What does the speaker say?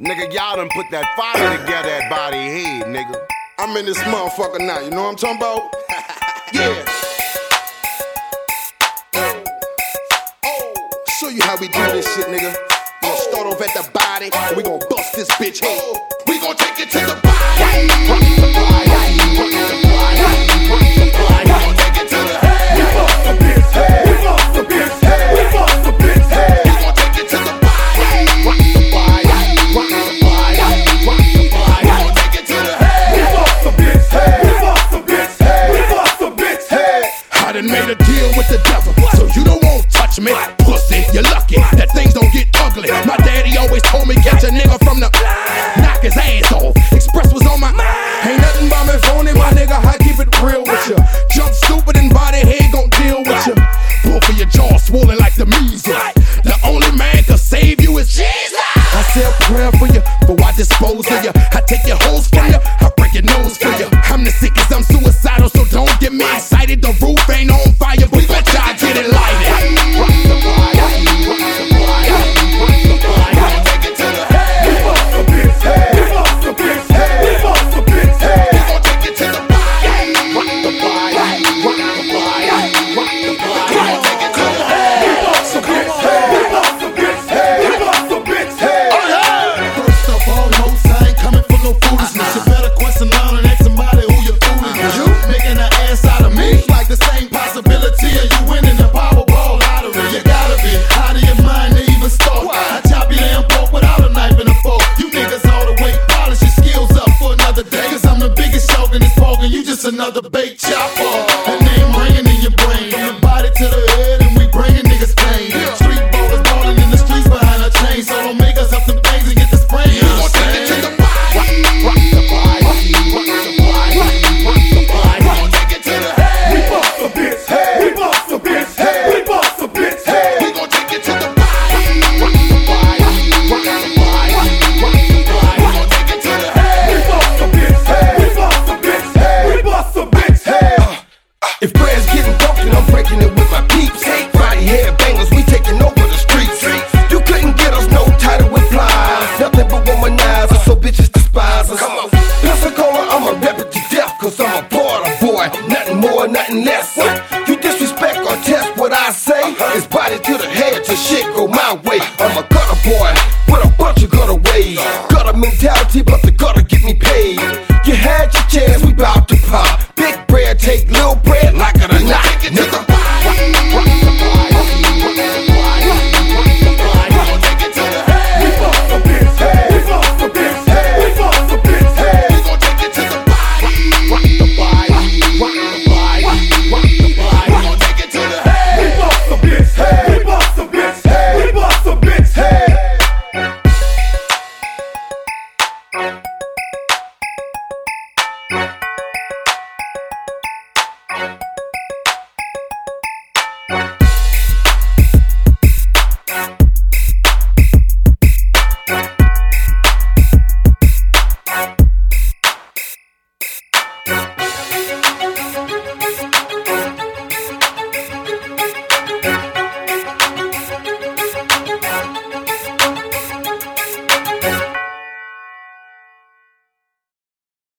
Nigga, y'all done put that fire together at body head, nigga. I'm in this motherfucker now, you know what I'm talking about? Yeah. Show you how we do this shit, nigga. We gon' start off at the body, and we gon' bust this bitch head. We gon' take it to the body. Rock the body. Rock the body. Rock the body. We gon' take it to the head. We bust the bitch head. We bust the bitch head. We bust the bitch head. We gon' take it to the body. Rock the body. Rock the body. Rock the body. We gon' take it to the head. We bust the bitch head. We bust the bitch head. We bust the bitch head. I done made a deal with the devil, so you don't want touch me, pussy. You're lucky that things don't get ugly. My daddy always told me catch a nigga from the knock his ass off. Express was on my ain't nothing but me phony, my nigga. I keep it real with you. Jump stupid and body head gon' deal with you. Both of your jaws swollen like the measles. The only man can save you is Jesus. I say a prayer for you, but I dispose of you. I take your hoes from you, I break your nose for you. I'm the sickest, I'm suicidal, so don't get me excited. The roof ain't on fire, but bet y'all get it lighted. Rock the body, rock the body, rock the body. We gon' take it to the head. We bust the bitch head. We bust the bitch head. We bust the bitch head. We gon' take it to the body. Rock the body, rock the body, rock the body. We gon' take it to the head. We bust the bitch head. We bust the bitch head. We bust the bitch head. First of all, most I ain't coming for no foolishness. You better question line and ask somebody who you're fooling. You making an ass out of me? Like the same possibility of you winning the Powerball lottery. You gotta be out of your mind to even start. I chop your damn pork without a knife and a fork. You niggas all the way, polish your skills up for another day. Cause I'm the biggest shark in this pork and you just another bait chopper. And name ringing in your brain. From the body to the head and we bringing niggas pain. Street ballers balling in the streets behind a chain. So don't make us up some things and get the sprain. We gon' take it to the body. Rock the body. Rock the body. Rock the body. We gon' take it to the head. We bust the bitch head. We bust the bitch head. We bust the bitch head. We gon' take it to the body. Rock the body. Rock the body. Rock the body. We gon' take it to the head. We bust the bitch head. We bust the bitch head. We bust the bitch head. If prayers getting broken, I'm breaking it with my peeps. Body hair bangers, we taking over the streets. You couldn't get us no title with flies. Nothing but womanizers, so bitches despise us. Pensacola, I'ma rep it to death, cause I'm a border boy. Nothing more, nothing less. You disrespect or test what I say, it's body to the head till shit go my way. I'm a gutter boy with a bunch of gutter ways. Gutter mentality, but the gutter get me paid.